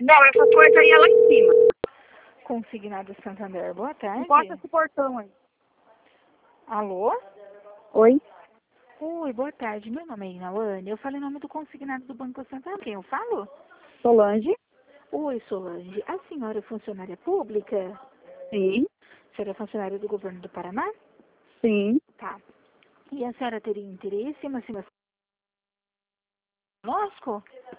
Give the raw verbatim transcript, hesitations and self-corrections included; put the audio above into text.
Não, essa porta aí é lá em cima. Consignado Santander, boa tarde. Encosta esse portão aí. Alô? Oi? Oi, boa tarde. Meu nome é Inawane. Eu falo em nome do consignado do Banco Santander. Quem eu falo? Solange? Oi, Solange. A senhora é funcionária pública? Sim. A senhora é funcionária do governo do Paraná? Sim. Tá. E a senhora teria interesse em uma simulação conosco?